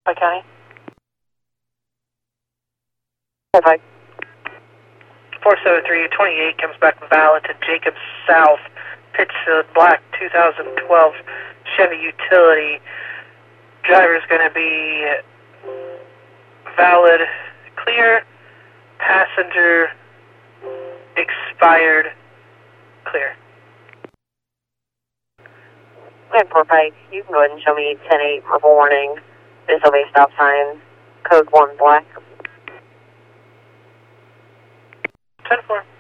County. Bye. 473-28 comes back valid to Jacob South, Pittsfield, black 2012 Chevy Utility. Driver's going to be valid, clear, passenger, expired, clear. 4 Pike, you can go ahead and show me 10-8 purple warning, disobey stop sign, code 1 black. 10-4.